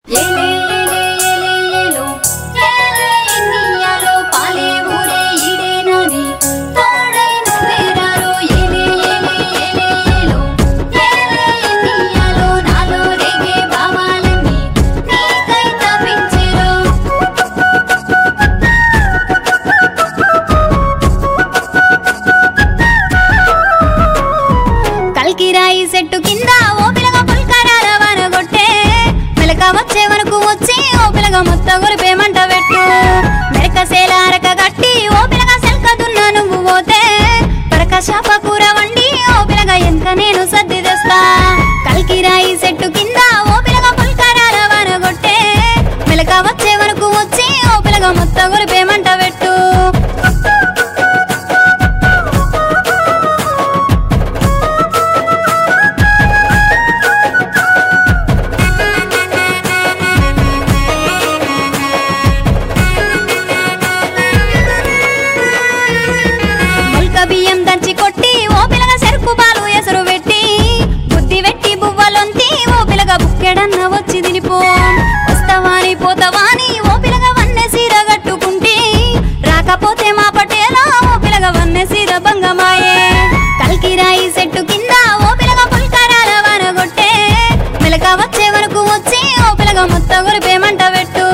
కల్కిరాయి చెట్టు కింద ఓ పిలగ పుల్కరాల వానగొట్టే మెలక వచ్చే వరకు వచ్చి ఓ పిలగ మొత్త గొలిపేమంట పెట్టు మెరక సేలారక గట్టి ఓ పిలగ సెల్క దున్న నువ్వు పోతే పరక శాప కూర వండి ఓ పిలగ ఎంత నేను సర్ది తెస్తా కల్కిరాయి చెట్టు కింద ఓ పిలగ పుల్కరాల వానగొట్టే మెలక వచ్చే వరకు వచ్చి ఓ పిలగ మొత్త గొలిపేమంట పెట్టు బియ్యం దంచి కొట్టి ఓ పిలగ చెరుకు పాలు ఎసరు పెట్టి బుద్ధి పెట్టి బువ్వలొంతి ఓ పిలగ బుక్కెడన్న వచ్చి దినిపో వస్తవాని పోతవాని ఓ పిలగ వన్నె సీర కట్టుకుంటి రాకపోతే మా పటేలా ఓ పిలగ వన్నె సీర భంగమాయే కల్కిరాయి చెట్టు కింద ఓ పిలగ పుల్కరాల వానగొట్టే మెలక వచ్చే వరకు వచ్చి ఓ పిలగ మొత్త గొలిపేమంట పెట్టు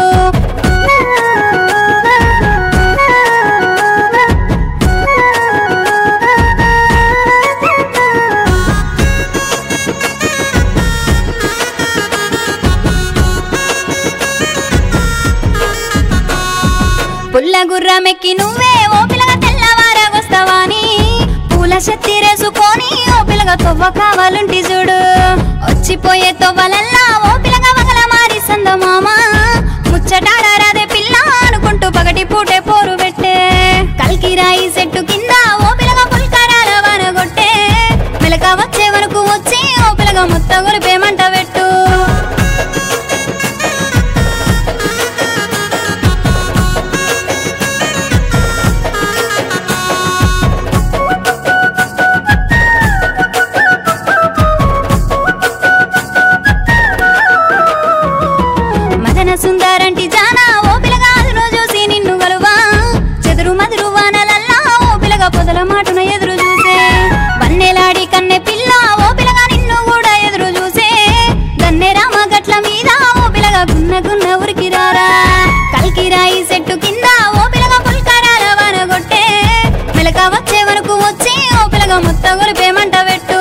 పుల్ల గుర్రమెక్కి నువ్వే ఓ పిలగ తెల్లవారగొస్తవాని పూల శక్తి రేసుకొని ఓ పిలగ తొవ్వ కావాలుంటి చూడు వచ్చిపోయే తొవ్వలల్లా ఓ పిలగ వగల మారి సందమామ ముచ్చటాడారాదే పిల్ల అనుకుంటూ పగటి పూటే పోరు పెట్టే కల్కిరాయి చెట్టు కింద ఓ పిలగ పుల్కరాల వానగొట్టే మెలక వచ్చే వరకు వచ్చి ఓ పిలగ మొత్త గొలిపేమంట పెట్టు సుందరంటి జానా ఓ పిలగ అదును చూసి నిన్ను గలువా చెదురు మదురు వానలల్లా ఓ పిలగ పొదల మాటున ఎదురు చూసే వన్నెలాడి కన్నె పిల్ల ఓ పిలగ నిన్ను కూడా ఎదురు చూసే గన్నె రామ గట్ల మీద ఓ పిలగ గున్న గున్న ఉరికిరారా కల్కిరాయి చెట్టు కింద ఓ పిలగ పుల్కరాల వానగొట్టే మెలక వచ్చే వరకు వచ్చి ఓ పిలగ మొత్త గొలిపేమంట పెట్టు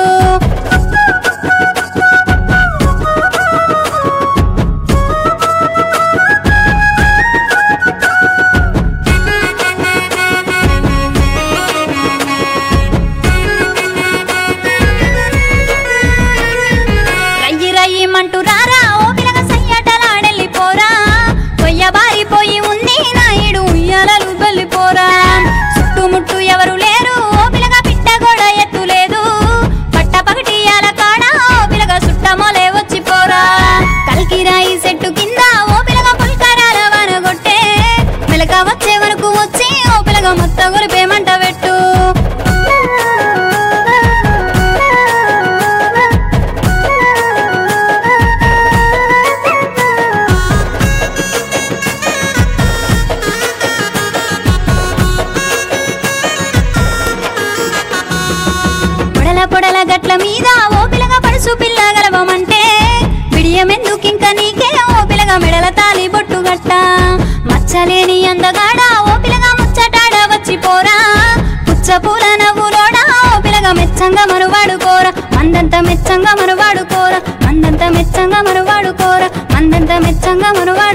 మంటూ రారా ఓ పిలగ సయ్యటలాడెళ్ళిపోరా కొయ్య బారిపోయి ఉంది నాయుడు ఉయ్యాలలు వెళ్ళిపోరా చుట్టుముట్టు ఎవరు లేరు ఓ పిలగ పిట్ట గోడ ఎత్తులేదు పట్ట పగటియాల కాడ ఓ పిలగ సుట్టమోలే వచ్చిపోరా కల్కిరాయి చెట్టు కింద ఓ పిలగ పుల్కరాల వానగొట్టే మెలక వచ్చే వరకు వచ్చి ఓ పిలగ మొత్త గొలిపేమంట పెట్టు పొడల గట్ల మీద ఓ పిలగ పడుసు పిల్ల గలవమంటే బిడియమెందుకింక నీకే ఓ పిలగ మెడల తాలి బొట్టు గట్ట మచ్చలేని అందగాడ ఓ పిలగ ముచ్చటాడ వచ్చిపోరా పుచ్చ పూల నవ్వులోడా ఓ పిలగ మెచ్చంగా మరువాడుకోరా మందంత మెచ్చంగా మరువాడుకోరా మందంత మెచ్చంగా మరువాడుకోరా మందంత మెచ్చంగా మరువాడు